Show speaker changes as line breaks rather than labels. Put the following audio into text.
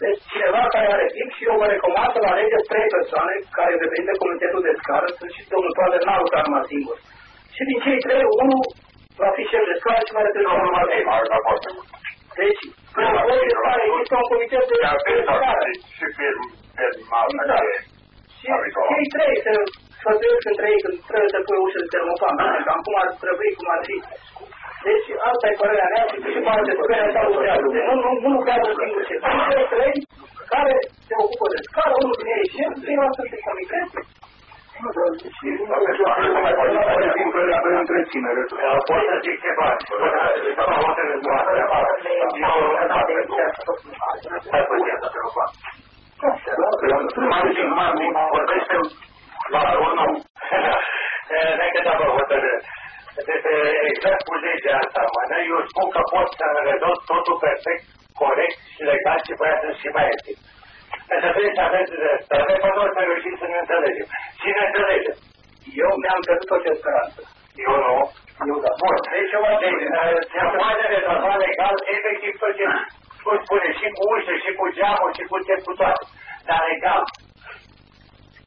Deci cineva care are timp și eu vă recomand să-l alegeți 3 persoane care reprezintă comitetul de scară, sunt și domnul Toader n-a lucrat numai singur. Și din cei 3, unul va fi șef de scară și va reprezenta numai 3. Deci, există un comitet de scară.
Și firma
și cei 3 se sfătuiesc între ei când trebuie să pui o ușă de termofan, cam cum ar trebui, cum ar fi. Deci, asta e părerea mea și poate să spune asta lucrează. Deci, nu lucrează singur ce. Cei 3 care se ocupă de scară, unul din ei șef, ceilalți sunt de comitet.
Pot să zic ceva. Vorbește la unul înainte de a vă hotărâ. Exact cu legea asta, eu spun că pot să rezolv totul perfect, corect și legal și băiatul și mai etic. Însă trebuie să aveți dreptate, până o să reușim să ne înțelegem. Și ne înțelegem.
Eu mi-am pierdut orice speranță.
Eu nu.
Eu da.
Bun, deci se poate rezolva legal efectiv tot ce spune, și cu ușă, și cu geamul, și cu ce cu toate. Dar legal.